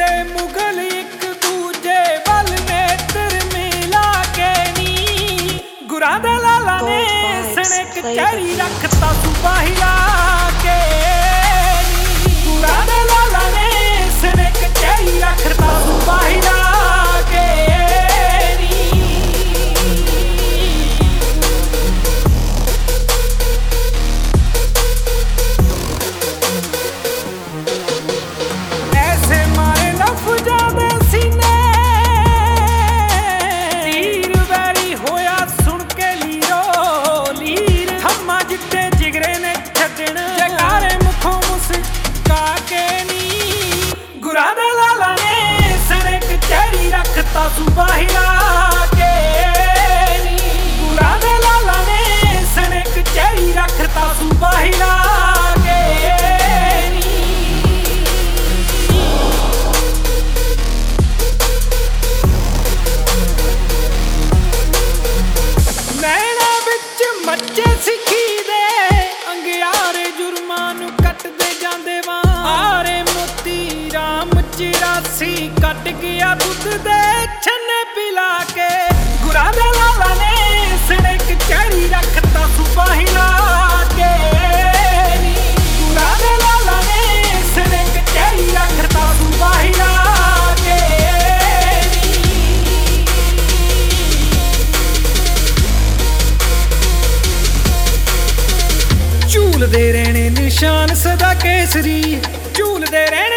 ਦੇ ਮੁਗਲ ਇੱਕ ਦੂਜੇ ਵੱਲ ਨੇਤਰ ਮਿਲਾ ਕੇ ਨੀ ਗੁਰਾਂ ਦੇ ਲਾਲਾ ਨੇ ਸਣੇ ਕਚਹਿਰੀ ਰੱਖਤਾ ਸੂਬਾ ਹਿਲਾ ਕੇ ਨੀ ਗੁਰਾਂ ਦੇ ਲਾਲਾ ਨੇ ਸਣੇ ਕਚਹਿਰੀ ਰੱਖਤਾ ਸੂਬਾ ਹਿਲਾ ਕੇ ਸੂਬਾ ਹਿਲਾ ਕੇ ਨੀ ਗੁਰਾਂ ਦੇ ਲਾਲਾ ਨੇ ਸਣੇ ਕਚਹਿਰੀ ਰੱਖਤਾ ਸੂਬਾ ਹਿਲਾ ਕੇ ਨੀ ਨੈਣਾ ਵਿੱਚ ਮੱਚੇ ਸਿੱਖੀ ਦੇ ਅੰਗਿਆਰੇ ਜੁਰਮਾਂ ਨੂੰ ਕੱਟਦੇ ਜਾਂਦੇ ਵਾਰੇ ਮੋਤੀ ਰਾਮ 84 ਕੱਟ ਗਿਆ ਦੁੱਧ ਦੇ ਛੰਨੇ ਪਿਲਾ ਕੇ ਗੁਰਾਂ ਦੇ ਲਾਲਾ ਨੇ ਸਣੇ ਕਚਹਿਰੀ ਰੱਖਤਾ ਸੂਬਾ ਹਿਲਾ ਕੇ ਨੀ ਗੁਰਾਂ ਦੇ ਲਾਲਾ ਨੇ ਸਣੇ ਕਚਹਿਰੀ ਰੱਖਤਾ ਸੂਬਾ ਹਿਲਾ ਕੇ ਝੂਲਦੇ ਰਹਿਣੇ ਨਿਸ਼ਾਨ ਸਦਾ ਕੇਸਰੀ ਝੂਲਦੇ ਰਹਿਣੇ